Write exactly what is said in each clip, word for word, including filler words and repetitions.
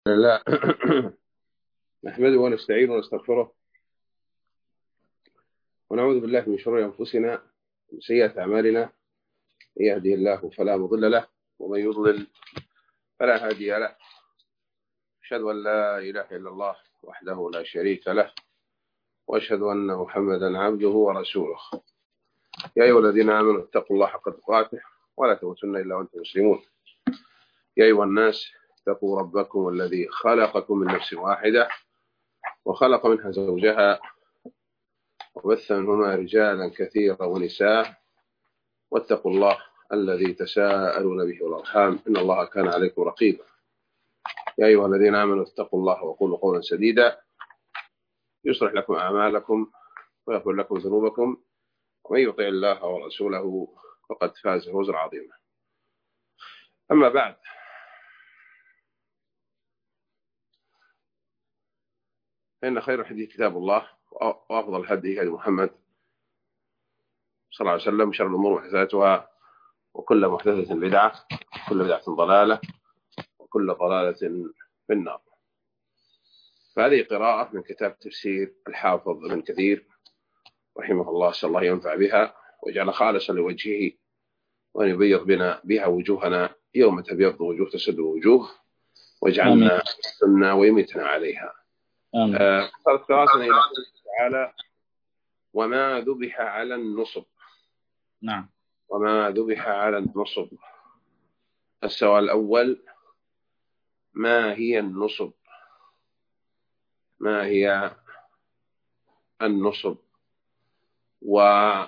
لا. نحمده ونستعينه ونستغفره ونعوذ بالله من شرور أنفسنا ومن سيئات أعمالنا. من يهده الله فلا مضل له ومن يضلل فلا هادي له. أشهد أن لا إله إلا الله وحده لا شريك له وأشهد أن محمدا عبده ورسوله. يا أيها الذين آمنوا اتقوا الله حق تقاته ولا تموتن إلا وأنتم مسلمون. يا أيها الناس اتقوا ربكم الذي خلقكم من نفس واحدة وخلق منها زوجها وبث منهما رجالا كثيرا ونساء واتقوا الله الذي تساءلون به والأرحام إن الله كان عليكم رقيبا. يا أيها الذين آمنوا اتقوا الله وقولوا قولا سديدا يصلح لكم أعمالكم ويغفر لكم ذنوبكم ومن يطع الله ورسوله فقد فاز فوزا عظيما. أما بعد، فإن خير الحديث كتاب الله وأفضل الهدي هدي محمد صلى الله عليه وسلم وشر الأمور محدثاتها وكل محدثة بدعة وكل بدعة ضلالة وكل ضلالة في النار. فهذه قراءة من كتاب تفسير الحافظ ابن كثير رحمه الله، أسأل الله ينفع بها ويجعل خالصا لوجهه وأن يبيض بنا بها وجوهنا يوم تبيض وجوه تسد وجوه واجعلنا سنة ويميتنا عليها. صارت قراءتنا إلى قوله تعالى: وما ذبح على النصب. نعم. وما ذبح على النصب. السؤال الأول: ما هي النصب؟ ما هي النصب وكم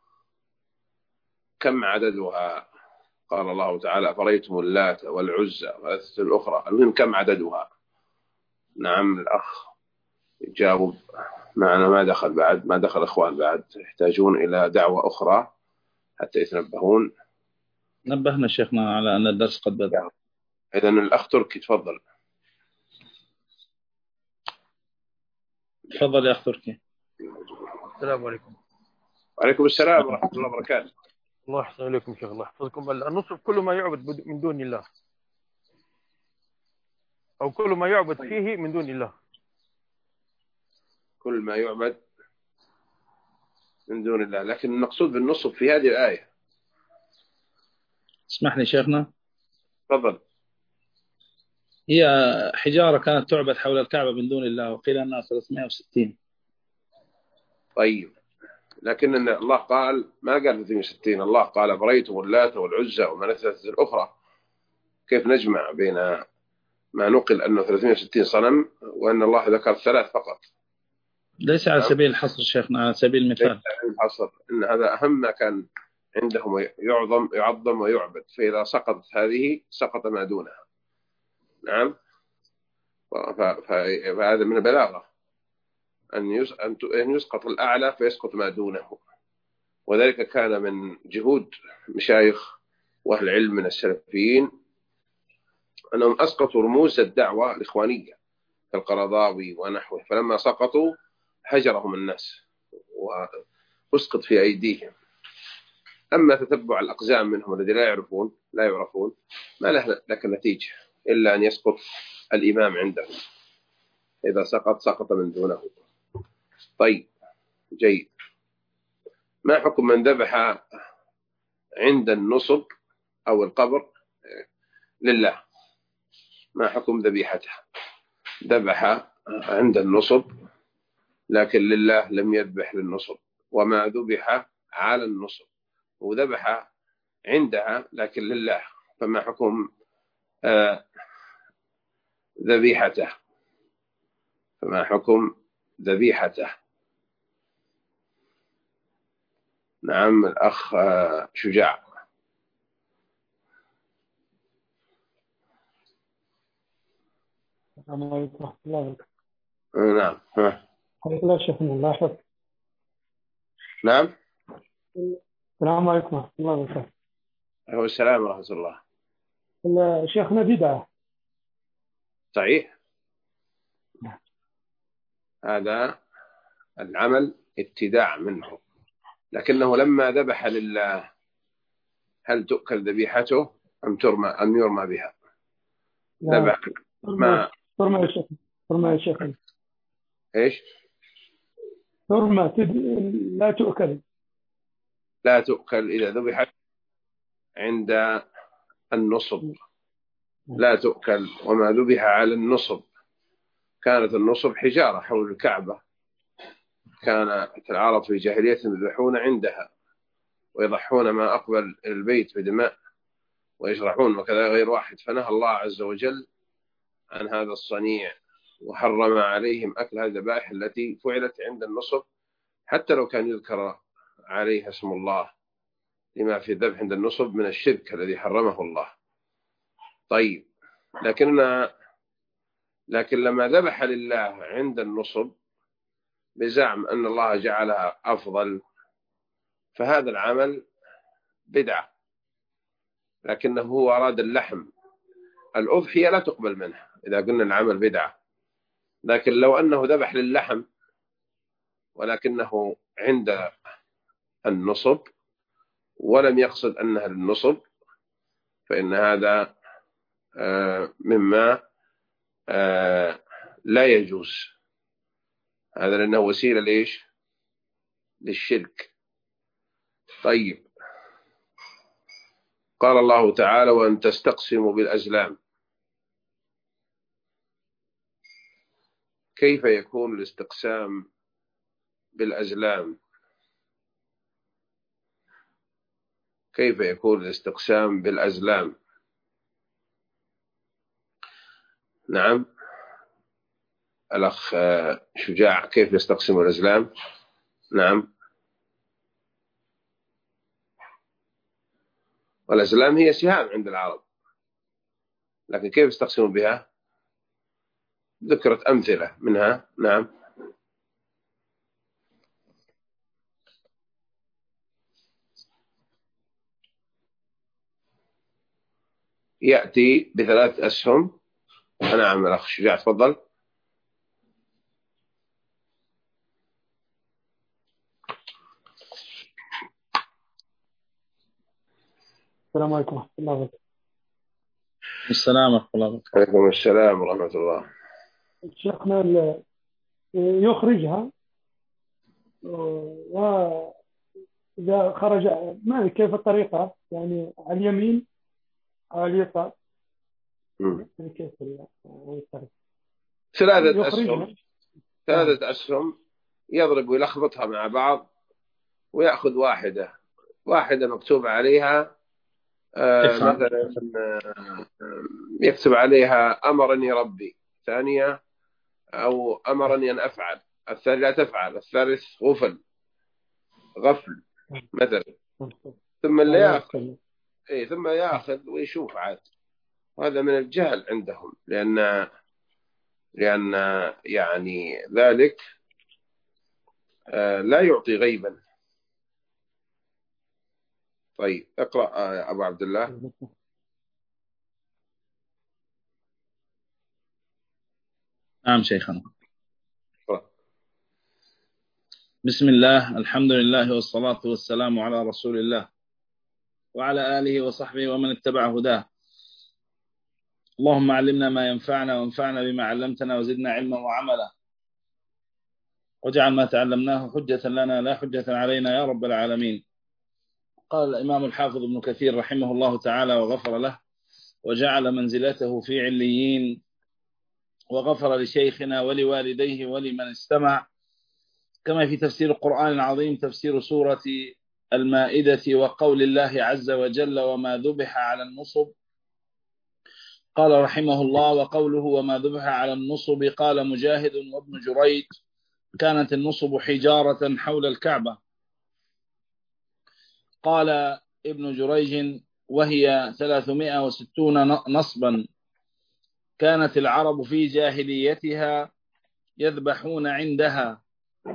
عددها؟ قال الله تعالى: أفرأيتم اللات والعزى والثلاثة الأخرى. المهم كم عددها؟ نعم، الأخ يجاوب معنا. ما دخل بعد، ما دخل أخوان بعد، يحتاجون إلى دعوة أخرى حتى يتنبهون. نبهنا شيخنا على أن الدرس قد بدأ. إذن الأخ تركي تفضل. تفضل يا أخ تركي. السلام عليكم. وعليكم السلام ورحمة الله وبركاته. الله يحسن إليكم شيخ، الله يحفظكم. النصب كل ما يعبد من دون الله، أو كل ما يعبد فيه من دون الله. كل ما يعبد من دون الله، لكن المقصود بالنصب في هذه الآية. اسمح لي شيخنا. تفضل. هي حجارة كانت تعبد حول الكعبة من دون الله، وقيل أنها ثلاثمائة وستين. طيب، لكن الله قال، ما قال ثلاثمائة وستين، الله قال: أفرأيتم اللات والعزى ومناة الأخرى. كيف نجمع بين ما نقل أنه ثلاثمائة وستين صنم وأن الله ذكر ثلاث فقط؟ ليس على سبيل الحصر شيخنا، على سبيل المثال. ليس على الحصر، إن هذا أهم ما كان عندهم، يعظم يعظم ويعبد، فإذا سقطت هذه سقط ما دونها. نعم. فهذا من البلاغة أن يسقط الأعلى فيسقط ما دونه. وذلك كان من جهود مشايخ وأهل العلم من السلفيين أنهم أسقطوا رموز الدعوة الإخوانية كالقرضاوي ونحوه، فلما سقطوا هجرهم الناس وأسقط في أيديهم. أما تتبع الأقزام منهم الذي لا يعرفون لا يعرفون ما له لك نتيجة إلا أن يسقط الإمام عندهم. إذا سقط سقط من دونه. طيب، جيد. ما حكم من ذبح عند النصب أو القبر لله؟ ما حكم ذبيحته؟ ذبح عند النصب لكن لله، لم يذبح للنصب. وما ذبح على النصب وذبح عندها لكن لله، فما حكم آه ذبيحته؟ فما حكم ذبيحته؟ نعم، الأخ آه شجاع. السلام عليكم ورحمة الله وبركاته. نعم. ها. حياك الله شيخنا، الله يحفظك. نعم. السلام عليكم ورحمة الله وبركاته. عليكم السلام ورحمة الله. شيخنا بدعة. صحيح. هذا العمل ابتداع منه، لكنه لما ذبح لله هل تؤكل ذبيحته أم ترمى أم يرمى بها؟ ذبح ما ثرمة يا شيخ ثرمة يا شيخ إيش؟ ثرمة تد... لا تؤكل. لا تؤكل إذا ذبحت عند النصب، لا تؤكل. وما ذبح على النصب، كانت النصب حجارة حول الكعبة، كانت العرب في جاهلية يذبحون عندها ويضحون ما أقبل البيت بدماء ويشرحون، وكذا غير واحد. فنهى الله عز وجل عن هذا الصنيع وحرم عليهم أكل هذه الذبائح التي فعلت عند النصب، حتى لو كان يذكر عليها اسم الله، لما في الذبح عند النصب من الشرك الذي حرمه الله. طيب، لكننا لكن لما ذبح لله عند النصب بزعم أن الله جعلها أفضل، فهذا العمل بدعة، لكنه هو أراد اللحم. الأضحية لا تقبل منها إذا قلنا العمل بدعة، لكن لو أنه ذبح للحم ولكنه عند النصب ولم يقصد أنها للنصب، فإن هذا مما لا يجوز، هذا لأنه وسيلة ليش؟ للشرك. طيب، قال الله تعالى: وأن تستقسموا بالأزلام. كيف يكون الاستقسام بالأزلام؟ كيف يكون الاستقسام بالأزلام؟ نعم، الأخ شجاع، كيف يستقسم الأزلام؟ نعم، والأزلام هي سهام عند العرب، لكن كيف يستقسموا بها؟ ذكرت أمثلة منها. نعم، يأتي بثلاث أسهم. نعم الأخ شجاع، تفضل. السلام عليكم ورحمة الله وبركاته. السلام ورحمة الله وبركاته. عليكم السلام ورحمة الله. شيخنا يخرجها، وإذا خرج ما كيف الطريقة، يعني على اليمين أو على اليسار؟ كيف الطريقة؟ ثلاثة أسهم ثلاثة أسهم يضرب ويلخبطها مع بعض ويأخذ واحدة واحدة مكتوب عليها آه مثلا آه يكتب عليها أمرني ربي، ثانية أو أمرني أن أفعل، الثانية لا تفعل، الثالث غفل غفل مثلا، ثم اللي يأخذ إيه ثم يأخذ ويشوف عاد. وهذا من الجهل عندهم، لأن لأن يعني ذلك آه لا يعطي غيبا. طيب، اقرأ يا أبو عبد الله. نعم شيخنا. بسم الله، الحمد لله والصلاة والسلام على رسول الله وعلى آله وصحبه ومن اتبع هداه. اللهم علمنا ما ينفعنا وانفعنا بما علمتنا وزدنا علما وعملا، واجعل ما تعلمناه حجة لنا لا حجة علينا يا رب العالمين. قال الإمام الحافظ ابن كثير رحمه الله تعالى وغفر له: وجعل منزلته في عليين، وغفر لشيخنا ولوالديه ولمن استمع، كما في تفسير القرآن العظيم تفسير سورة المائدة وقول الله عز وجل: وما ذبح على النصب. قال رحمه الله: وقوله وما ذبح على النصب، قال مجاهد وابن جريج: كانت النصب حجارة حول الكعبة. قال ابن جريج: وهي ثلاثمائة وستون نصبا. كانت العرب في جاهليتها يذبحون عندها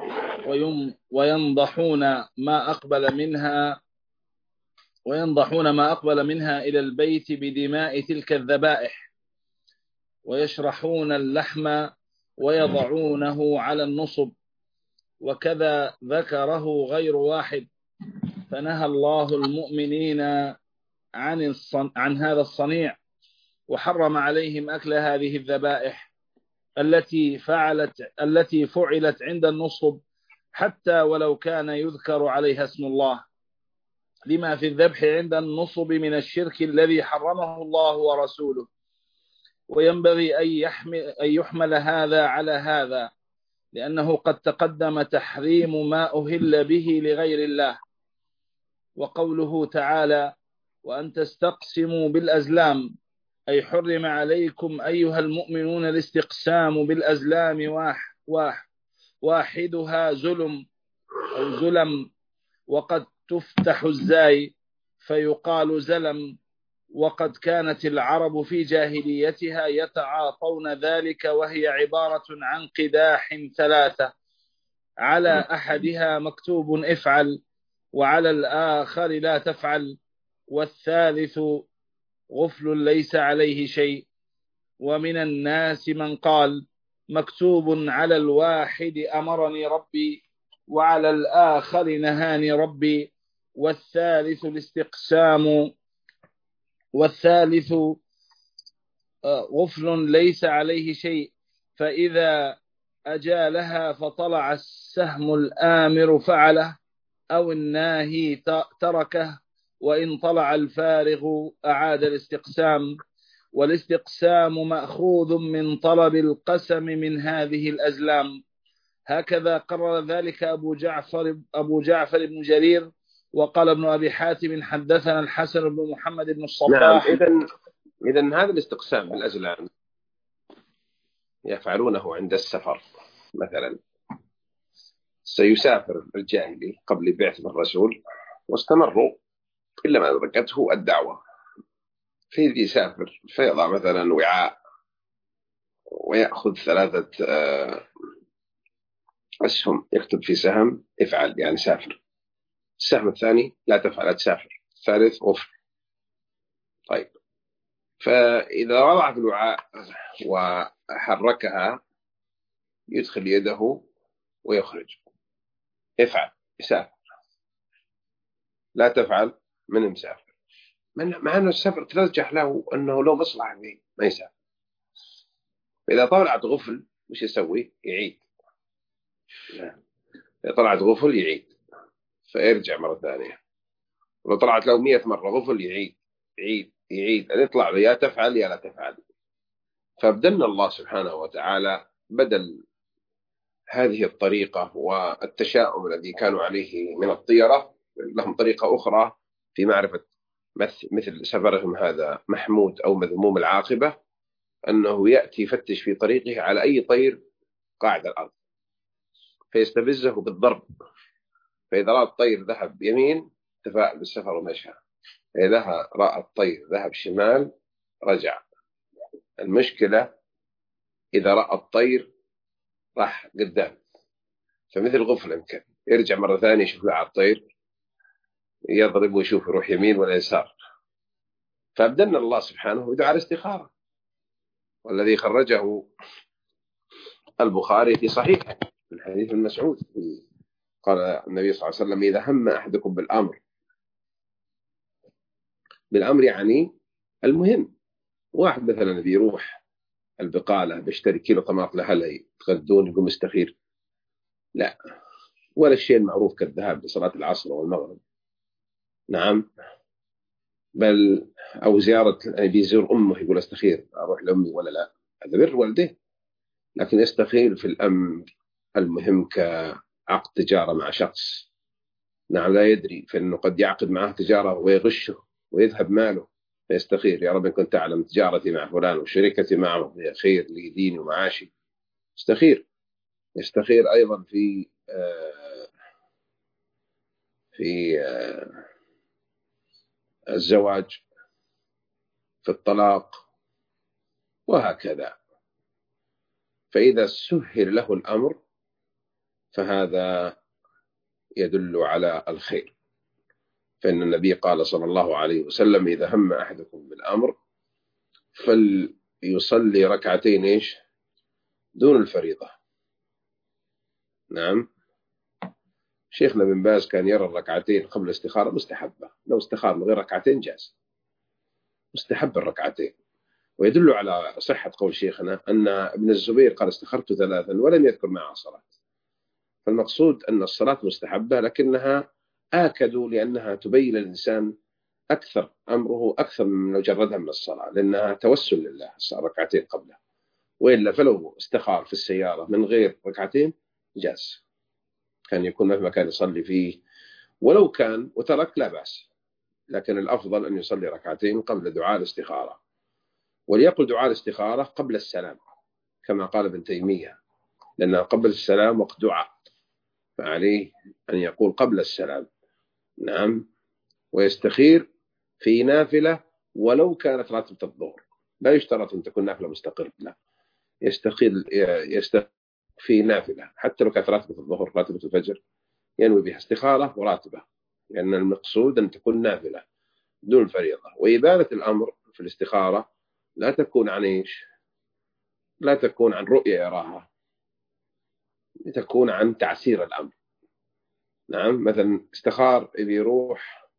وينضحون ما أقبل منها وينضحون ما أقبل منها إلى البيت بدماء تلك الذبائح، ويشرحون اللحم ويضعونه على النصب، وكذا ذكره غير واحد. فنهى الله المؤمنين عن, عن هذا الصنيع، وحرم عليهم أكل هذه الذبائح، التي فعلت التي فعلت عند النصب حتى ولو كان يذكر عليها اسم الله، لما في الذبح عند النصب من الشرك الذي حرمه الله ورسوله. وينبغي أن يحمل, أن يحمل هذا على هذا، لأنه قد تقدم تحريم ما أهل به لغير الله. وقوله تعالى: وأن تستقسموا بالأزلام، أي حرم عليكم أيها المؤمنون الاستقسام بالأزلام، واح واح واحدها زلم أو زلم، وقد تفتح الزاي فيقال زلم. وقد كانت العرب في جاهليتها يتعاطون ذلك، وهي عبارة عن قداح ثلاثة، على أحدها مكتوب افعل، وعلى الآخر لا تفعل، والثالث غفل ليس عليه شيء. ومن الناس من قال: مكتوب على الواحد أمرني ربي، وعلى الآخر نهاني ربي، والثالث الاستقسام، والثالث غفل ليس عليه شيء، فإذا أجالها فطلع السهم الآمر فعله، أو الناهي تركه، وإن طلع الفارغ أعاد الاستقسام. والاستقسام مأخوذ من طلب القسم من هذه الأزلام. هكذا قرر ذلك أبو جعفر, أبو جعفر بن جرير. وقال ابن أبي حاتم: حدثنا الحسن بن محمد بن الصباح. نعم. إذن إذن هذا الاستقسام بالأزلام يفعلونه عند السفر. مثلا سيسافر الجاهلي قبل بعثة الرسول واستمروا إلا ما أدركته الدعوة، فيجي يسافر فيضع مثلا وعاء ويأخذ ثلاثة أسهم، يكتب في سهم افعل يعني سافر، السهم الثاني لا تفعل تسافر، الثالث غفر. طيب، فإذا وضع في الوعاء وحركها يدخل يده ويخرج، افعل يسافر، لا تفعل من مسافر، مع أنه السفر ترجح له أنه لو مصلحة فيه ما يسافر. فإذا طلعت غفل وش يسوي؟ يعيد. إذا طلعت غفل يعيد فيرجع مرة ثانية. ولو طلعت له مئة مرة غفل يعيد يعيد يعيد أن يطلع يا تفعل يا لا تفعل. فابدلنا الله سبحانه وتعالى بدل هذه الطريقة والتشاؤم الذي كانوا عليه من الطيرة، لهم طريقة أخرى في معرفة مثل سفرهم هذا محمود أو مذموم العاقبة، أنه يأتي يفتش في طريقه على أي طير قاعد الأرض فيستفزه بالضرب، فإذا رأى الطير ذهب يمين تفاءل بالسفر ومشى، إذا رأى الطير ذهب شمال رجع. المشكلة إذا رأى الطير راح قدام، فمثل غفل يمكن يرجع مرة ثانية يشوف على الطير يضرب ويشوف يروح يمين ولا يسار. فأبدلنا الله سبحانه ودعا الاستخارة، والذي خرجه البخاري في صحيح من حديث المسعود قال النبي صلى الله عليه وسلم: إذا هم أحدكم بالأمر، بالأمر يعني المهم، واحد مثلا بيروح البقالة بيشتري كيلو طماط لهلا تغدون يقوم يستخير، لا، ولا الشيء المعروف كالذهاب لصلاة العصر والمغرب، نعم، بل أو زيارة بيزور أمه يقول استخير أروح لأمي ولا لا، هذا بر والده، لكن يستخير في الأمر المهم كعقد تجارة مع شخص، نعم، لا يدري فإنه قد يعقد معه تجارة ويغشه ويذهب ماله، فيستخير: يا رب إن كنت تعلم تجارتي مع فلان وشركتي معه هي خير لي ديني ومعاشي. يستخير. يستخير أيضا في آه في آه الزواج، في الطلاق، وهكذا. فإذا سهل له الأمر فهذا يدل على الخير، فإن النبي قال صلى الله عليه وسلم: إذا هم أحدكم بالأمر فليصلي ركعتين إيش دون الفريضة. نعم، شيخنا بن باز كان يرى الركعتين قبل الاستخارة مستحبة، لو استخار من غير ركعتين جاز، مستحب الركعتين. ويدل على صحة قول شيخنا أن ابن الزبير قال استخرت ثلاثا ولم يذكر معها صلاة. فالمقصود أن الصلاة مستحبة، لكنها آكد لأنها تبين الإنسان أكثر أمره أكثر من لو جردها من الصلاة، لأنها توسل لله ركعتين قبلها. وإلا فلو استخار في السيارة من غير ركعتين جاز، كان يكون مهما كان يصلي فيه، ولو كان وترك لا بأس، لكن الأفضل أن يصلي ركعتين قبل دعاء الاستخارة. وليقل دعاء الاستخارة قبل السلام كما قال ابن تيمية، لأن قبل السلام وقت دعاء، فعليه أن يقول قبل السلام. نعم. ويستخير في نافلة ولو كانت راتبة الظهر، لا يشترط أن تكون نافلة مستقلة، لا، يستخير يستخير في نافلة حتى لو كانت راتبة الظهر راتبة الفجر، ينوي بها استخارة وراتبة، لأن المقصود أن تكون نافلة دون فريضة. وإبانة الأمر في الاستخارة لا تكون عن إيش؟ لا تكون عن رؤية يراها، تكون عن تعسير الأمر. نعم. مثلا استخار إذا يروح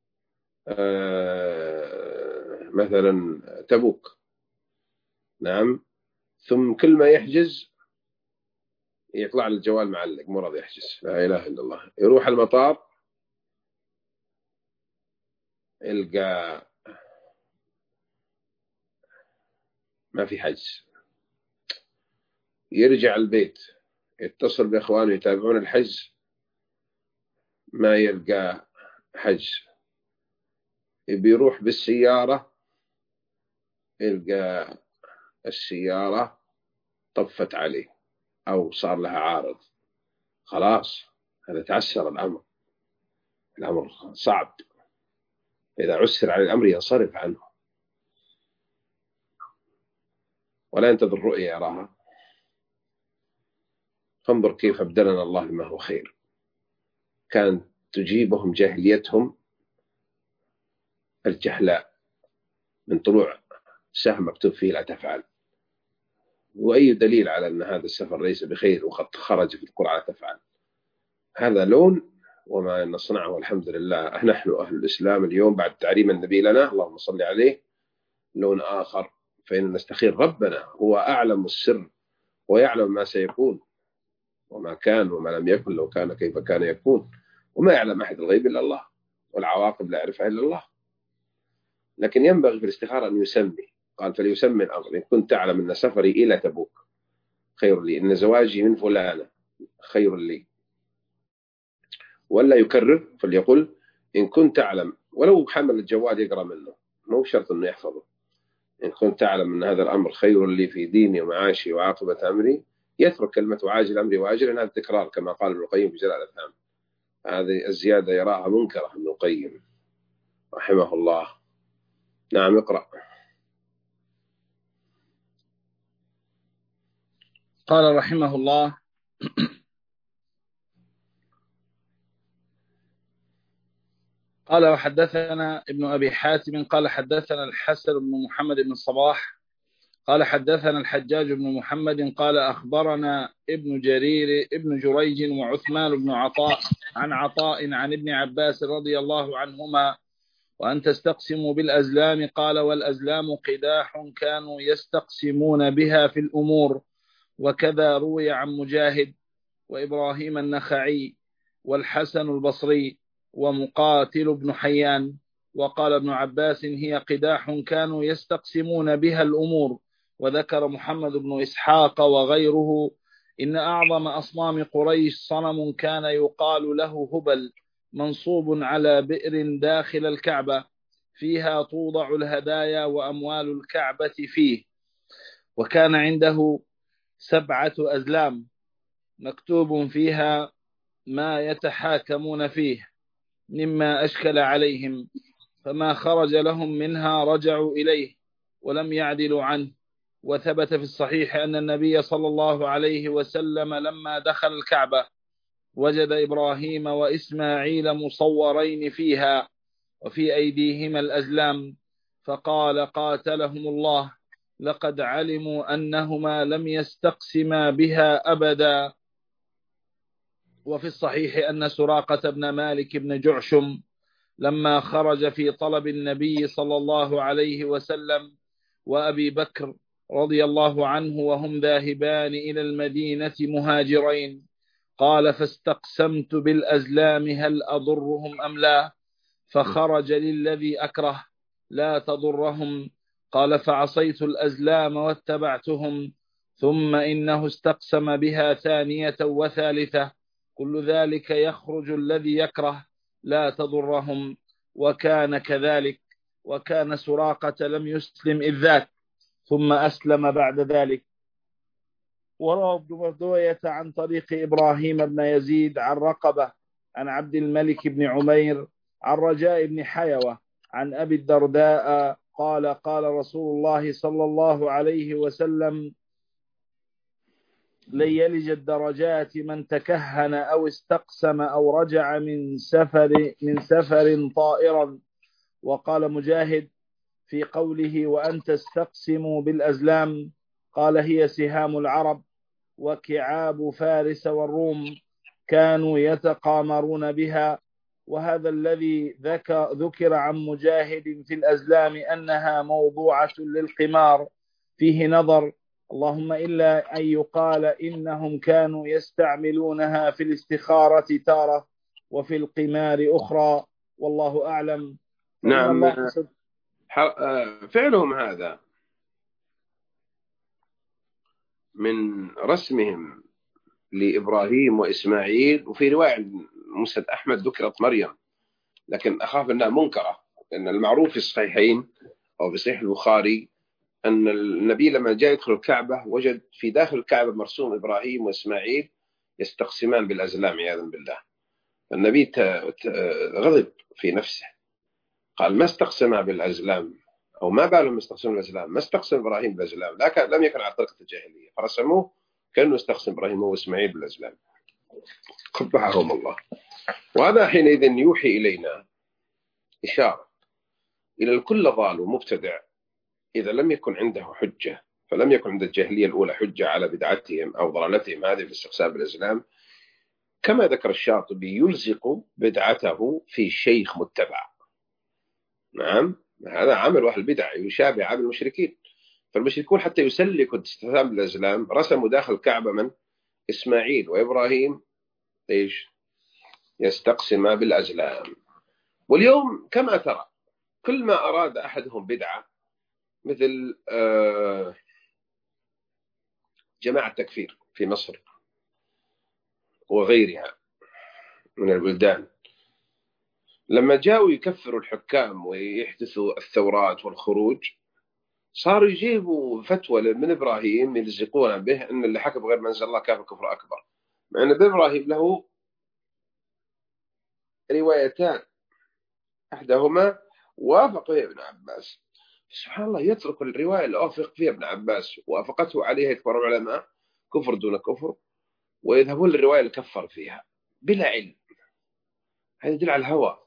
آه مثلا تبوك، نعم، ثم كل ما يحجز يطلع الجوال معلق مو راضي يحجز، لا إله إلا الله. يروح المطار يلقى ما في حجز، يرجع البيت يتصل بإخوانه يتابعون الحجز ما يلقى حجز، بيروح بالسيارة يلقى السيارة طفت عليه أو صار لها عارض، خلاص هذا تعسر الأمر، الأمر صعب. إذا عسر على الأمر ينصرف عنه ولا ينتظر رؤية يراها. فانظر كيف أبدلنا الله بما هو خير. كانت تجيبهم جاهليتهم الجهلاء من طلوع سهم مكتوب فيه لا تفعل، وأي دليل على أن هذا السفر ليس بخير وقد خرج في القرآن تفعل؟ هذا لون، وما نصنعه الحمد لله نحن أهل الإسلام اليوم بعد تعليم النبي لنا اللهم صل عليه لون آخر. فإن نستخير ربنا، هو أعلم السر ويعلم ما سيكون وما كان وما لم يكن، لو كان كيف كان يكون، وما يعلم أحد الغيب إلا الله، والعواقب لا يعرفها إلا الله. لكن ينبغي في الاستخارة أن يسمي، قال فليسمي الأمر. إن كنت تعلم أن سفري إلى تبوك خير لي، إن زواجي من فلانة خير لي، ولا يكرر فليقل إن كنت تعلم، ولو حمل الجوال يقرأ منه مو شرط أنه يحفظه. إن كنت تعلم أن هذا الأمر خير لي في ديني ومعاشي وعاقبة أمري، يترك كلمة عاجل أمري وآجل، هذا التكرار كما قال ابن القيم في جلاء الأفهام. هذه الزيادة يراها منكرة ابن القيم رحمه الله. نعم اقرأ. قال رحمه الله قال وحدثنا ابن أبي حاتم قال حدثنا الحسن بن محمد بن الصباح قال حدثنا الحجاج بن محمد قال أخبرنا ابن جرير ابن جريج وعثمان بن عطاء عن عطاء عن ابن عباس رضي الله عنهما وأن تستقسموا بالأزلام. قال والأزلام قداح كانوا يستقسمون بها في الأمور، وكذا روي عن مجاهد وإبراهيم النخعي والحسن البصري ومقاتل بن حيان. وقال ابن عباس هي قداح كانوا يستقسمون بها الأمور. وذكر محمد بن إسحاق وغيره إن أعظم أصنام قريش صنم كان يقال له هبل منصوب على بئر داخل الكعبة فيها توضع الهدايا وأموال الكعبة فيه، وكان عنده سبعة أزلام مكتوب فيها ما يتحاكمون فيه مما أشكل عليهم، فما خرج لهم منها رجعوا إليه ولم يعدلوا عنه. وثبت في الصحيح أن النبي صلى الله عليه وسلم لما دخل الكعبة وجد إبراهيم وإسماعيل مصورين فيها وفي أيديهما الأزلام، فقال قاتلهم الله لقد علموا أنهما لم يستقسما بها أبدا. وفي الصحيح أن سراقة بن مالك بن جعشم لما خرج في طلب النبي صلى الله عليه وسلم وأبي بكر رضي الله عنه وهم ذاهبان إلى المدينة مهاجرين. قال فاستقسمت بالأزلام هل أضرهم أم لا، فخرج للذي أكره لا تضرهم. قال فعصيت الأزلام واتبعتهم، ثم إنه استقسم بها ثانية وثالثة، كل ذلك يخرج الذي يكره لا تضرهم، وكان كذلك. وكان سراقة لم يسلم إذ ذاك، ثم أسلم بعد ذلك. وروى ابن مردوية عن طريق إبراهيم بن يزيد عن رقبة عن عبد الملك بن عمير عن رجاء بن حيوة عن أبي الدرداء قال قال رسول الله صلى الله عليه وسلم لن يلج الدرجات من تكهن أو استقسم أو رجع من سفر من سفر طائرا. وقال مجاهد في قوله وأن تستقسموا بالأزلام قال هي سهام العرب وكعاب فارس والروم، كانوا يتقامرون بها. وهذا الذي ذكر عن مجاهد في الأزلام أنها موضوعة للقمار فيه نظر، اللهم إلا أن يقال إنهم كانوا يستعملونها في الاستخارة تارة وفي القمار أخرى، والله أعلم. نعم، فعلهم هذا من رسمهم لإبراهيم وإسماعيل. وفي رواية مسند أحمد ذكرت مريم، لكن أخاف أنها منكرة، لأن المعروف في الصحيحين أو في صحيح البخاري أن النبي لما جاء يدخل الكعبة وجد في داخل الكعبة مرسوم إبراهيم وإسماعيل يستقسمان بالأزلام عياذا بالله. النبي غضب في نفسه، قال ما استقسما بالأزلام، أو ما بالهم يستقسمون بالأزلام، ما استقسم إبراهيم بالأزلام، لكن لم يكن على طريقة الجاهلية، فرسموه كأنه استقسم إبراهيم وإسماعيل بالأزلام، قبحهم الله. وهذا حينئذ يوحي إلينا إشارة إلى الكل ضال ومبتدع إذا لم يكن عنده حجة، فلم يكن عند الجاهلية الأولى حجة على بدعتهم أو ضلالتهم هذه في الاستقسام بالأزلام، كما ذكر الشاطبي يلزق بدعته في شيخ متبع. نعم، هذا عمل أهل البدع يشابه عمل المشركين. فالمشركون حتى يسلكوا الاستقسام بالأزلام رسموا داخل الكعبة من إسماعيل وإبراهيم إيش يستقسم بالأزلام. واليوم كما ترى كل ما أراد أحدهم بدعة مثل جماعة التكفير في مصر وغيرها من البلدان، لما جاءوا يكفروا الحكام ويحدثوا الثورات والخروج، صاروا يجيبوا فتوى من إبراهيم يلزقون به أن اللي حكم غير منزل الله كافر كفر أكبر، مع أن إبراهيم له روايتان، أحدهما وافق فيها ابن عباس، سبحان الله يترك الرواية اللي أوافق فيها ابن عباس وافقته عليها كبار العلماء كفر دون كفر، ويذهبون للرواية اللي كفر فيها بلا علم. هذا يدل على الهوى.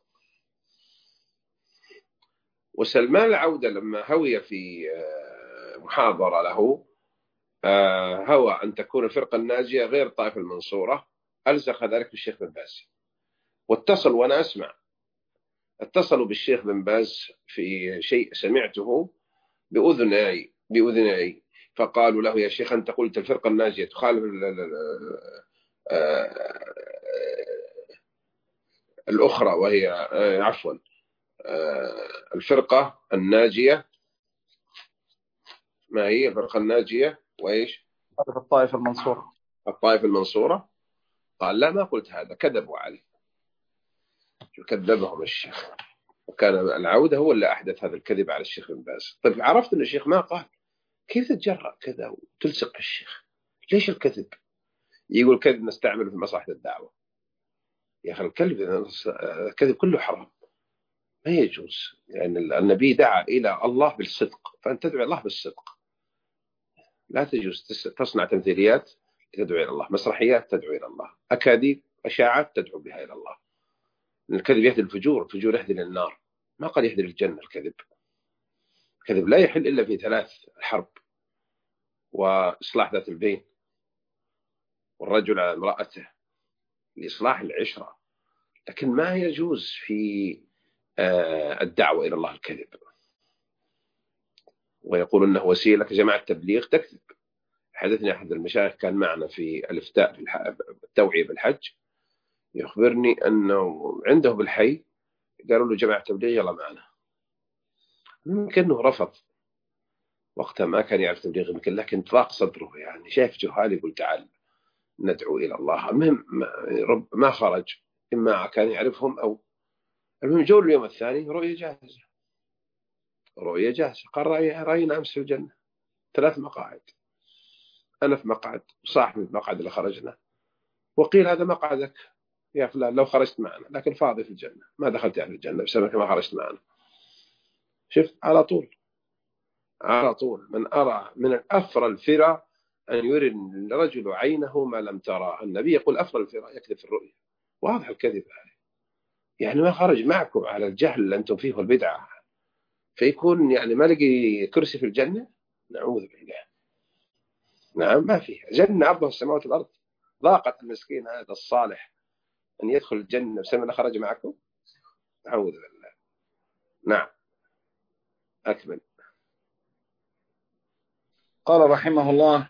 وسلمان العودة لما هوي في محاضرة له هوى أن تكون الفرقة الناجية غير الطائفة المنصورة، ألزق ذلك بالشيخ بن باز، واتصل وأنا أسمع اتصلوا بالشيخ بن باز في شيء سمعته بأذناي بأذناي فقالوا له يا شيخ أنت قلت الفرقة الناجية تخالف الأخرى، وهي عفوا الفرقة الناجية، ما هي الفرقة الناجية وإيش الطائفة المنصورة الطائفة المنصورة؟ قال لا ما قلت هذا، كذبوا علي، كذبهم الشيخ، وكان العودة هو اللي أحدث هذا الكذب على الشيخ بن باز. طيب عرفت أن الشيخ ما قال، كيف تتجرأ كذا وتلصق الشيخ؟ ليش الكذب؟ يقول كذب نستعمله في مصلحة الدعوة. يا أخي الكذب الكذب كله حرام، ما يجوز، يعني النبي دعا إلى الله بالصدق، فأنت تدعو الله بالصدق، لا تجوز تصنع تمثيليات تدعو إلى الله، مسرحيات تدعو إلى الله، أكاذيب أشاعات تدعو بها إلى الله. الكذب يهدي الفجور، الفجور يهدي للنار، ما قد يهدي للجنة. الكذب الكذب لا يحل إلا في ثلاث: الحرب، وإصلاح ذات البين، والرجل على امرأته لإصلاح العشرة، لكن ما يجوز في الدعوة إلى الله الكذب. ويقول أنه وسيلة كجماعة التبليغ تكذب. حدثني أحد المشايخ كان معنا في الإفتاء في التوعية بالحج، يخبرني أنه عنده بالحي قالوا له جماعة تبليغ يلا معنا، يمكنه رفض وقتها، ما كان يعرف تبليغ يمكن، لكن ضاق صدره، يعني شايف جهال يقول تعال ندعو إلى الله. المهم رب ما خرج، إما كان يعرفهم أو المهم جو اليوم الثاني رؤية جاهزة، رؤية جاهزة. قال رأينا أمس في الجنة ثلاث مقاعد، أنا في مقعد وصاحبي في المقعد اللي خرجنا، وقيل هذا مقعدك يا فلان لو خرجت معنا، لكن فاضي في الجنة، ما دخلت يعني الجنة بسبب ما خرجت معنا. شفت على طول على طول من أرى من الأفرى الفرى أن يري الرجل عينه ما لم ترى. النبي يقول أفرى الفرى يكذب في الرؤيا، واضح الكذب عليه، يعني ما خرج معكم على الجهل اللي أنتم فيه والبدعة، فيكون يعني ما لقي كرسي في الجنة، نعوذ بالله. نعم ما فيها جنة عرضها السماوات والأرض، ضاقت المسكين هذا الصالح أن يدخل الجنة بسبب أنه خرج معكم، نعوذ بالله. نعم أكمل. قال رحمه الله: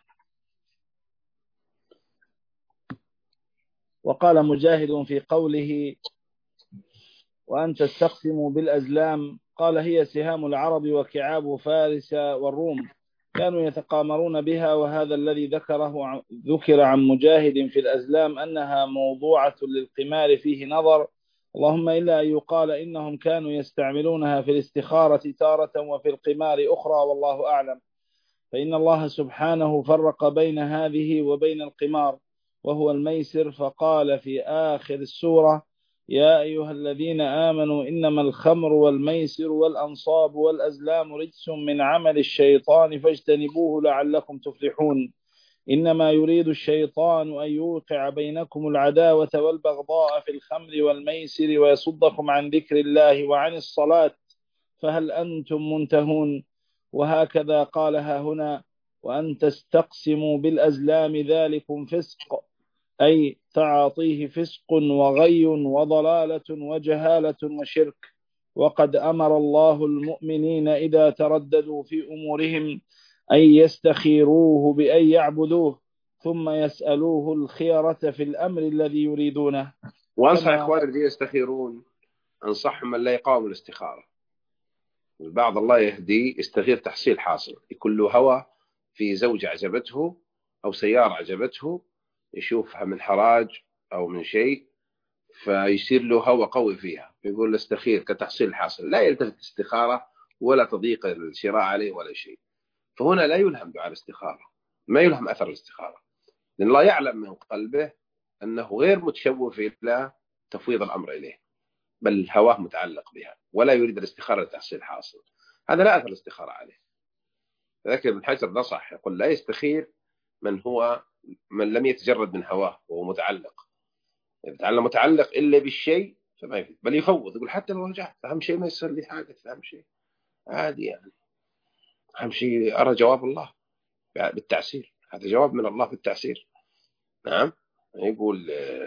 وقال مجاهد في قوله وأن تستقسموا بالأزلام، قال هي سهام العرب وكعاب فارس والروم، كانوا يتقامرون بها. وهذا الذي ذكره ذكر عن مجاهد في الأزلام أنها موضوعة للقمار فيه نظر، اللهم إلا أن يقال إنهم كانوا يستعملونها في الاستخارة تارة وفي القمار أخرى، والله أعلم. فإن الله سبحانه فرق بين هذه وبين القمار وهو الميسر، فقال في آخر السورة: يا أيها الذين آمنوا إنما الخمر والميسر والأنصاب والأزلام رجس من عمل الشيطان فاجتنبوه لعلكم تفلحون. إنما يريد الشيطان أن يوقع بينكم العداوة والبغضاء في الخمر والميسر ويصدكم عن ذكر الله وعن الصلاة فهل أنتم منتهون. وهكذا قالها هنا: وأن تستقسموا بالأزلام ذلكم فسق، أي تعاطيه فسق وغي وضلالة وجهالة وشرك. وقد أمر الله المؤمنين إذا ترددوا في أمورهم أن يستخيروه بأن يعبدوه ثم يسألوه الخيرة في الأمر الذي يريدونه. وأنصح إخواني الذين يستخيرون أنصحهم من لا يقاوم الاستخارة. البعض الله يهدي يستخير تحصيل حاصل، يكون له هوى في زوجة عجبته أو سيارة عجبته، يشوفها من حراج أو من شيء فيصير له هوى قوي فيها، يقول استخير كتحصيل حاصل، لا يلتفت استخارة ولا تضيق الشراء عليه ولا شيء. فهنا لا يلهم دعاء الاستخارة، ما يلهم أثر الاستخارة، لأن الله يعلم من قلبه أنه غير متشوف إلى تفويض الأمر إليه، بل هواه متعلق بها ولا يريد الاستخارة لتحصيل حاصل، هذا لا أثر الاستخارة عليه. لكن ابن حجر نصح يقول لا يستخير من هو من لم يتجرد من هواه وهو متعلق. إذا تعلم متعلق إلا بالشيء فما يفيد، بل يفوض، يقول حتى لو رجعت أهم شيء ما يصير لي حاجة، أهم شيء عادي، يعني أهم شيء أرى جواب الله بالتعسير، هذا جواب من الله بالتعسير. نعم يقول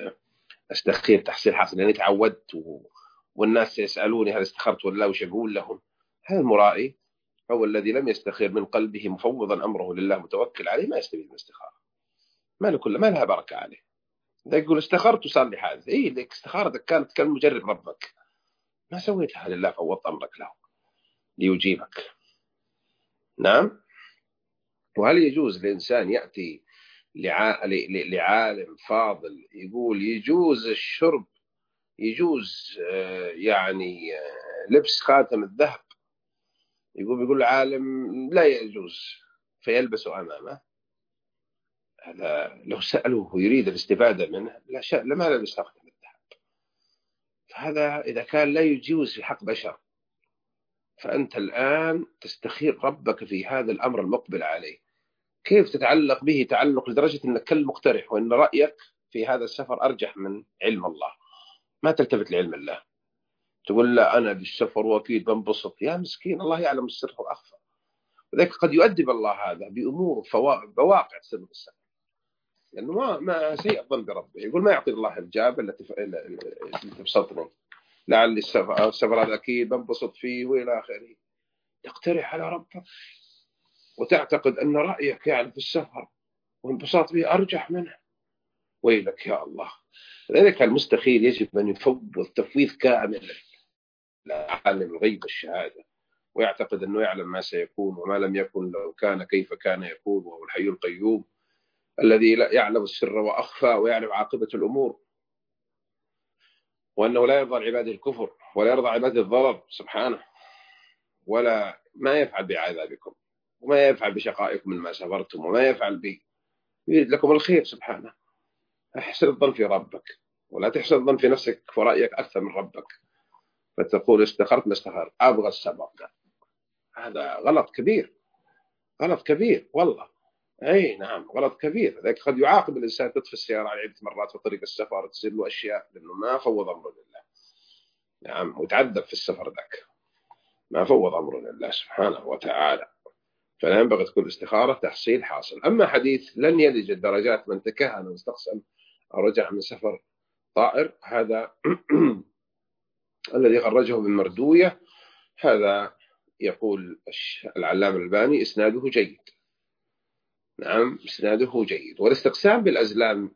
استخير تحصيل حاصل لأني تعودت و... والناس يسألوني هل استخرت ولا، وش أقول لهم؟ هذا المرائي هو الذي لم يستخير من قلبه مفوضا أمره لله متوكل عليه، ما يستفيد من الاستخارة، ما له كل ما لها بركة عليه. ده يقول استخرت وصار لي حادث، إيه لك استخارتك كانت كان مجرب ربك، ما سويتها لله، فوضت أمرك له ليجيبك. نعم. وهل يجوز لإنسان يأتي لعالم فاضل يقول يجوز الشرب، يجوز يعني لبس خاتم الذهب، يقول بيقول العالم لا يجوز فيلبسه أمامه، هذا لو سألوه يريد الاستفادة منه لا شيء لما لا يستخدم الذهب. فهذا إذا كان لا يجوز في حق بشر، فأنت الآن تستخير ربك في هذا الأمر المقبل عليه، كيف تتعلق به تعلق لدرجة أنك كالمقترح، وأن رأيك في هذا السفر أرجح من علم الله، ما تلتفت لعلم الله، تقول لا أنا بالسفر وأكيد بنبسط. يا مسكين الله يعلم السر وأخفى، وذلك قد يؤدب الله هذا بأمور بواقع سر السفر، لأنه ما ما سيء الظن بربه، يقول ما يعطي الله الجابة التي تبسطني، لعل السفر السفر هذا أكيد بنبسط فيه وإلى آخره. تقترح على ربك وتعتقد أن رأيك يعني في السفر وانبساط به أرجح منه، ويلك يا الله. لذلك المستخير يجب أن يفوض تفويض كامل لعالم الغيب والشهادة، ويعتقد أنه يعلم ما سيكون وما لم يكن، لو كان كيف كان يكون، وهو الحي القيوم الذي يعلم السر وأخفى ويعلم عاقبة الأمور، وأنه لا يرضى لعباده الكفر ولا يرضى عباده الضرر سبحانه، ولا ما يفعل بعذابكم وما يفعل بشقائكم مما سفرتم وما يفعل به، يريد لكم الخير سبحانه. احسن الظن في ربك ولا تحسن الظن في نفسك ورأيك أكثر من ربك، فتقول استخرت ما استخرت أبغى السبق. هذا غلط كبير، غلط كبير والله. أي نعم غلط كبير. ذلك قد يعاقب الإنسان تطفي السيارة عدة مرات في طريق السفر، تصير له أشياء لأنه ما فوض أمره لله. نعم وتعذب في السفر ذاك، ما فوض أمره لله سبحانه وتعالى. فلا ينبغي تكون استخارة تحصيل حاصل. أما حديث لن يلج الدرجات من تكهن واستقسم أو رجع من سفر طائر، هذا الذي خرجه من مردوية، هذا يقول العلامة الألباني إسناده جيد. نعم إسناده جيد. والاستقسام بالأزلام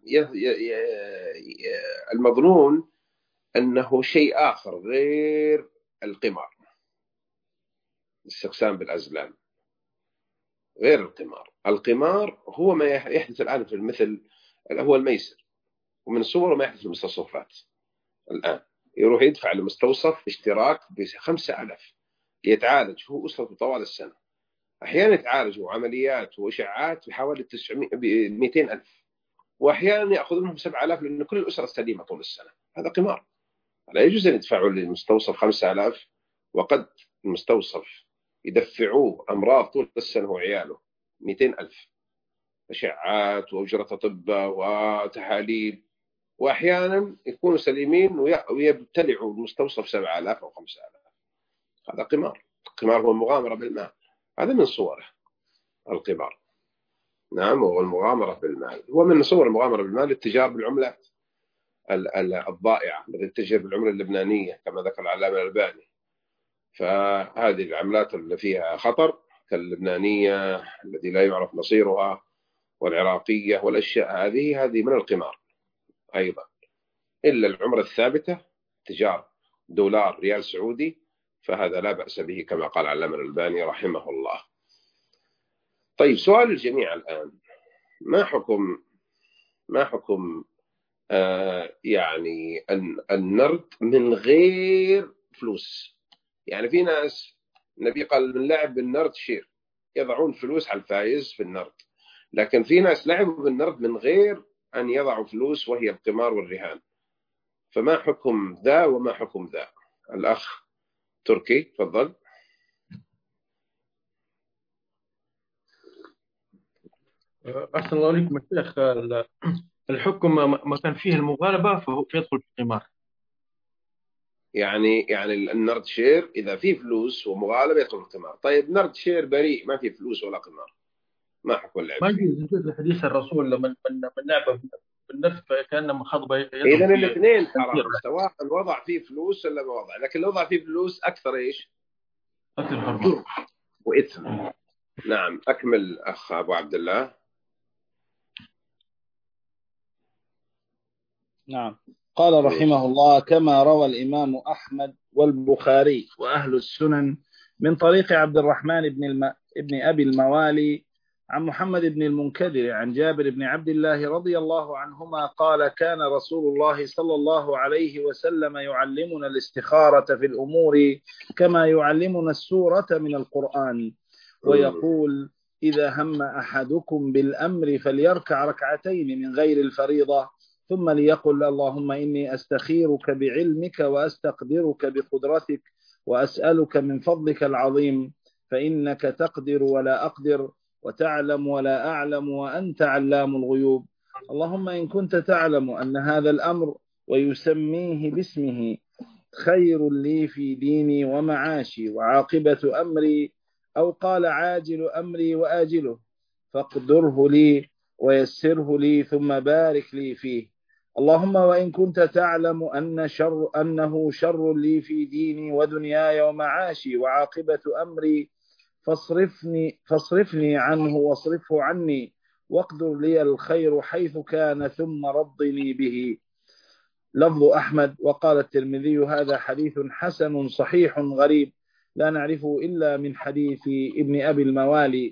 المظنون أنه شيء آخر غير القمار. الاستقسام بالأزلام غير القمار. القمار هو ما يحدث الآن في المثل، هو الميسر، ومن صوره ما يحدث في المستوصفات الآن. يروح يدفع لمستوصف اشتراك بخمسة ألاف يتعالج هو أسرته طوال السنة. أحيانا يتعالجوا عمليات وإشعاعات بحوالي مئتين ألف، وأحيانا يأخذ منهم سبعة آلاف لأن كل الأسرة سليمة طول السنة. هذا قمار. لا يجوز أن يدفعوا للمستوصف خمسة آلاف وقد المستوصف يدفعوه أمراض طول السنة وعياله مئتين ألف، أشعات وأجرة أطباء وتحاليل، وأحيانا يكونوا سليمين ويبتلعوا المستوصف سبعة آلاف أو خمسة آلاف. هذا قمار. القمار هو المغامرة بالمال، هذا من صوره القمار. نعم هو المغامرة بالمال. هو من صور المغامرة بالمال التجار بالعملات الضائعة التي تتجر بالعملة اللبنانية كما ذكر العلامة الألباني. فهذه العملات اللي فيها خطر كاللبنانية التي لا يعرف مصيرها والعراقية والأشياء هذه هذه من القمار أيضا. إلا العملة الثابتة تجار دولار ريال سعودي فهذا لا بأس به كما قال العلامة الألباني رحمه الله. طيب سؤال الجميع الآن، ما حكم ما حكم آه يعني النرد من غير فلوس؟ يعني في ناس النبي قال من لعب بالنرد شير، يضعون فلوس على الفايز في النرد، لكن في ناس لعبوا بالنرد من غير أن يضعوا فلوس وهي القمار والرهان. فما حكم ذا وما حكم ذا؟ الأخ تركي تفضل. أحسن الله عليكم يا شيخ. الحكم ما كان فيه المغالبة فهو يدخل في القمار. يعني يعني النرد شير إذا فيه فلوس ومغالبة يدخل في القمار. طيب نرد شير بريء ما فيه فلوس ولا قمار، ما حكم اللعب؟ ما يجوز حديث الرسول لما من من لعبه بالنفس كأنه مخضب. إذا الاثنين حرام سواء وضع فيه فلوس ولا ما وضع، لكن لو وضع فيه فلوس أكثر إيش؟ أكثر حرام وإثم. نعم أكمل أخ أبو عبد الله. نعم قال رحمه الله كما روى الإمام أحمد والبخاري وأهل السنن من طريق عبد الرحمن بن, الم... ابن أبي الموالي عن محمد بن المنكدر عن جابر بن عبد الله رضي الله عنهما قال كان رسول الله صلى الله عليه وسلم يعلمنا الاستخارة في الأمور كما يعلمنا السورة من القرآن، ويقول إذا هم أحدكم بالأمر فليركع ركعتين من غير الفريضة ثم ليقل اللهم إني أستخيرك بعلمك وأستقدرك بقدرتك وأسألك من فضلك العظيم فإنك تقدر ولا أقدر وتعلم ولا أعلم وأنت علام الغيوب. اللهم إن كنت تعلم أن هذا الأمر ويسميه باسمه خير لي في ديني ومعاشي وعاقبة أمري، أو قال عاجل أمري وآجله، فاقدره لي ويسره لي ثم بارك لي فيه. اللهم وإن كنت تعلم أن شر أنه شر لي في ديني ودنياي ومعاشي وعاقبة أمري، فاصرفني, فاصرفني عنه واصرفه عني، واقدر لي الخير حيث كان ثم رضني به. لفظ أحمد. وقال الترمذي هذا حديث حسن صحيح غريب لا نعرفه إلا من حديث ابن أبي الموالي.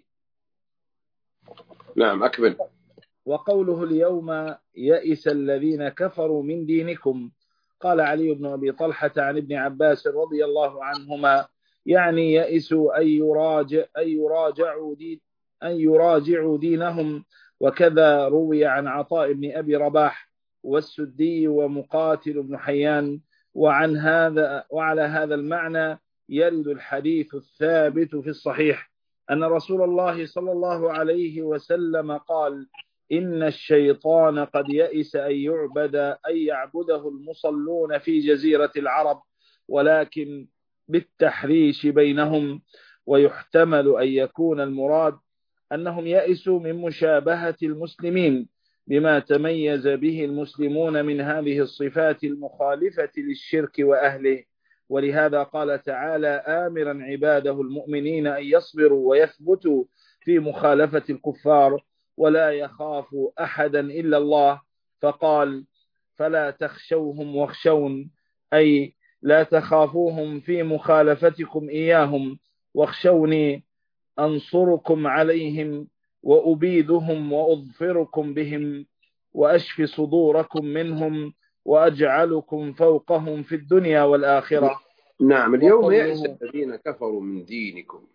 نعم أكمل. وقوله اليوم يئس الذين كفروا من دينكم، قال علي بن أبي طلحة عن ابن عباس رضي الله عنهما يعني يئسوا أن يراجع أن يراجعوا دين أن يراجعوا دينهم. وكذا روي عن عطاء بن أبي رباح والسدي ومقاتل بن حيان. وعن هذا وعلى هذا المعنى يرد الحديث الثابت في الصحيح أن رسول الله صلى الله عليه وسلم قال: إن الشيطان قد يئس أن يعبد أن يعبده المصلون في جزيرة العرب، ولكن بالتحريش بينهم. ويحتمل أن يكون المراد أنهم يئسوا من مشابهة المسلمين بما تميز به المسلمون من هذه الصفات المخالفة للشرك وأهله. ولهذا قال تعالى آمرا عباده المؤمنين أن يصبروا ويثبتوا في مخالفة الكفار ولا يخافوا أحدا إلا الله، فقال: فلا تخشوهم واخشون، أي لا تخافوهم في مخالفتكم إياهم، واخشوني أنصركم عليهم وأبيدهم وأظفركم بهم وأشفي صدوركم منهم وأجعلكم فوقهم في الدنيا والآخرة. نعم. اليوم يئس الذين كفروا من دينكم،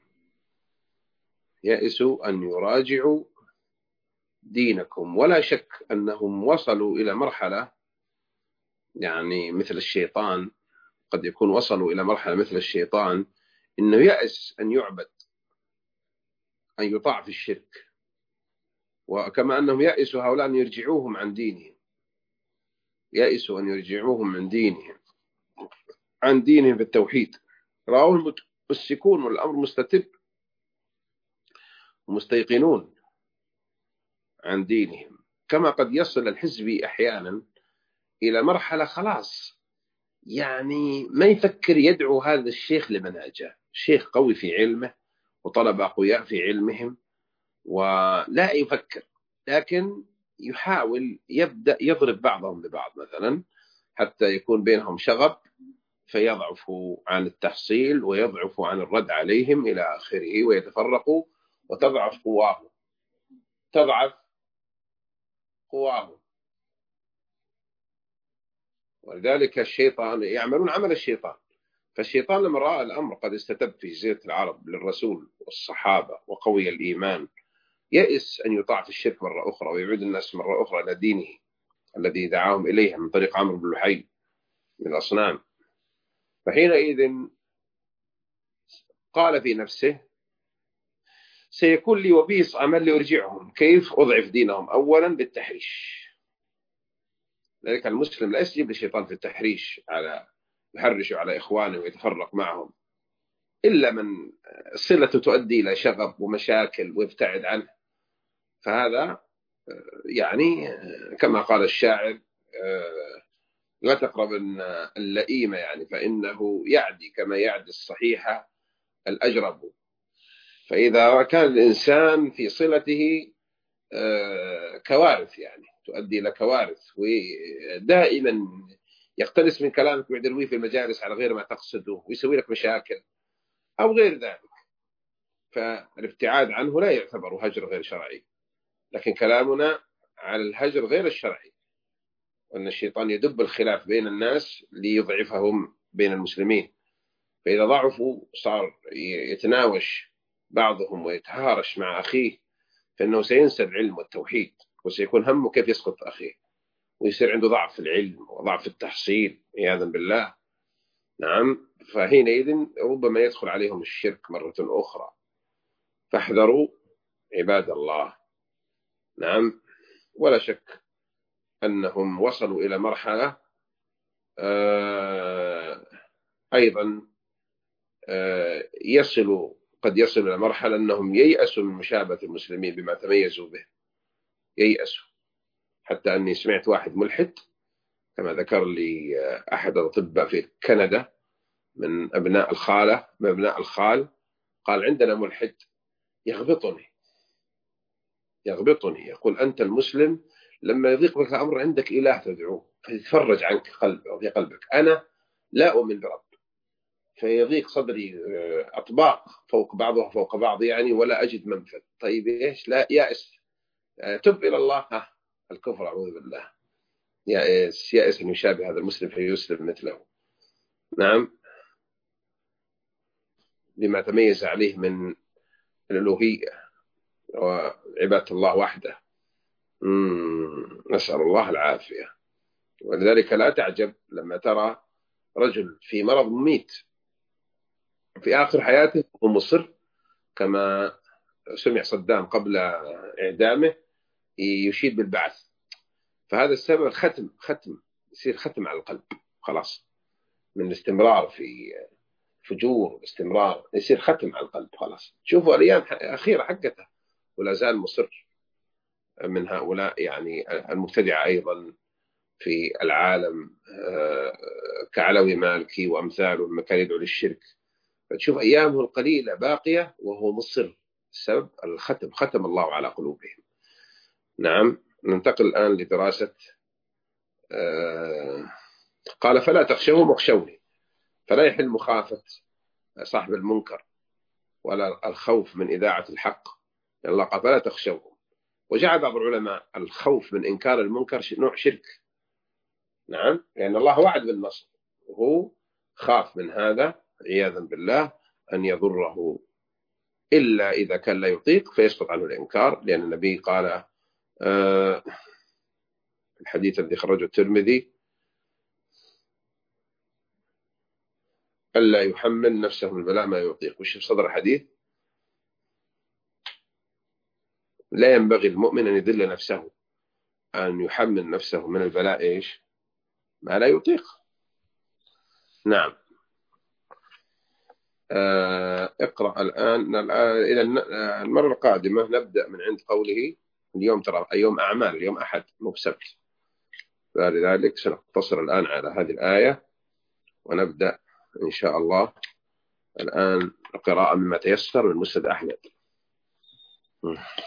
يئسوا أن يراجعوا دينكم. ولا شك أنهم وصلوا إلى مرحلة يعني مثل الشيطان، قد يكون وصلوا إلى مرحلة مثل الشيطان إنه يأس أن يعبد، أن يطاع في الشرك. وكما أنهم يأسوا هؤلاء أن يرجعوهم عن دينهم، يأسوا أن يرجعوهم عن دينهم عن دينهم في التوحيد. رأوه المتمسكون والأمر مستتب ومستيقنون عن دينهم. كما قد يصل الحزبي أحيانا إلى مرحلة خلاص يعني ما يفكر يدعو هذا الشيخ لمنهجه. شيخ قوي في علمه وطلبة أقوياء في علمهم ولا يفكر، لكن يحاول يبدأ يضرب بعضهم ببعض مثلا حتى يكون بينهم شغب، فيضعفوا عن التحصيل ويضعفوا عن الرد عليهم إلى آخره، ويتفرقوا وتضعف قواهم تضعف قواهم ولذلك الشيطان يعملون عمل الشيطان. فالشيطان لما رأى الأمر قد استتب في جزيرة العرب للرسول والصحابة وقوي الإيمان، يئس أن يطاع في الشرك مرة أخرى ويعود الناس مرة أخرى إلى دينه الذي دعاهم إليه من طريق عمرو بن لحي من الأصنام. فحينئذ قال في نفسه: سيكون لي وبيص عمل لأرجعهم. كيف أضعف دينهم؟ أولا بالتحريش. لذلك المسلم لا يستجيب للشيطان في التحريش على يحرش على إخوانه ويتفرق معهم إلا من صلته تؤدي إلى شغب ومشاكل ويبتعد عنه. فهذا يعني كما قال الشاعر: لا تقرب اللئيم يعني فإنه يعدي كما يعدي الصحيحة الأجرب. فإذا كان الإنسان في صلته كوارث يعني تؤدي إلى كوارث، ودائما يقتنس من كلامك ويدرويه في المجالس على غير ما تقصده ويسوي لك مشاكل أو غير ذلك، فالابتعاد عنه لا يعتبر هجر غير شرعي. لكن كلامنا على الهجر غير الشرعي، وأن الشيطان يدب الخلاف بين الناس ليضعفهم بين المسلمين. فإذا ضعفوا صار يتناوش بعضهم ويتهارش مع أخيه، فإنه سينسى العلم والتوحيد وسيكون همه كيف يسقط أخيه، ويصير عنده ضعف في العلم وضعف في التحصيل عياذا بالله. نعم. فحينئذ ربما يدخل عليهم الشرك مرة أخرى. فاحذروا عباد الله. نعم. ولا شك أنهم وصلوا إلى مرحلة آه أيضا آه يصلوا قد يصلوا إلى مرحلة أنهم ييأسوا من مشابهة المسلمين بما تميزوا به، ييأسوا. حتى أني سمعت واحد ملحد كما ذكر لي أحد الأطباء في كندا من أبناء الخالة من أبناء الخال قال عندنا ملحد يغبطني يغبطني يقول أنت المسلم لما يضيق بك الأمر عندك إله تدعوه فيتفرج عنك قلبه في قلبك، أنا لا أؤمن برب فيضيق صدري أطباق فوق بعضها فوق بعض يعني ولا أجد منفذ. طيب إيش؟ لا يأس، تب إلى الله. ها الكفر أعوذ بالله. يأس يأس أن يشابه هذا المسلم فيسلم مثله. نعم، بما تميز عليه من الألوهية وعبادة الله وحده. نسأل الله العافية. ولذلك لا تعجب لما ترى رجل في مرض مميت في آخر حياته ومصر، كما سمع صدام قبل إعدامه يشيد بالبعث، فهذا السبب الختم، ختم يصير ختم على القلب خلاص، من الاستمرار في فجور واستمرار يصير ختم على القلب خلاص. شوفوا الأيام أخيرة حقته ولا زال مصر من هؤلاء يعني المبتدعة أيضا في العالم كعلوي مالكي وأمثاله لما كان يدعو للشرك. فتشوف أيامه القليلة باقية وهو مصر، السبب الختم، ختم الله على قلوبهم. نعم. ننتقل الآن لدراسة قال فلا تخشوهم واخشوني، فلا يحل مخافة صاحب المنكر ولا الخوف من إذاعة الحق، يعني الله قال فلا تخشوهم. وجعل بعض العلماء الخوف من إنكار المنكر نوع شرك. نعم، لأن يعني الله وعد بالنصر وهو خاف من هذا عياذا بالله أن يضره إلا إذا كان لا يطيق فيسقط عنه الإنكار، لأن النبي قال آه الحديث الذي خرجه الترمذي ألا يحمل نفسه من البلاء ما يطيق. وش في صدر الحديث؟ لا ينبغي المؤمن أن يذل نفسه، أن يحمل نفسه من البلاء إيش؟ ما لا يطيق. نعم. آه اقرأ الآن. إلى المرة القادمة نبدأ من عند قوله اليوم ترى يوم أعمال، اليوم أحد مو بسبت، فلذلك سنقتصر الآن على هذه الآية ونبدأ إن شاء الله الآن القراءة مما تيسر من مسند أحمد.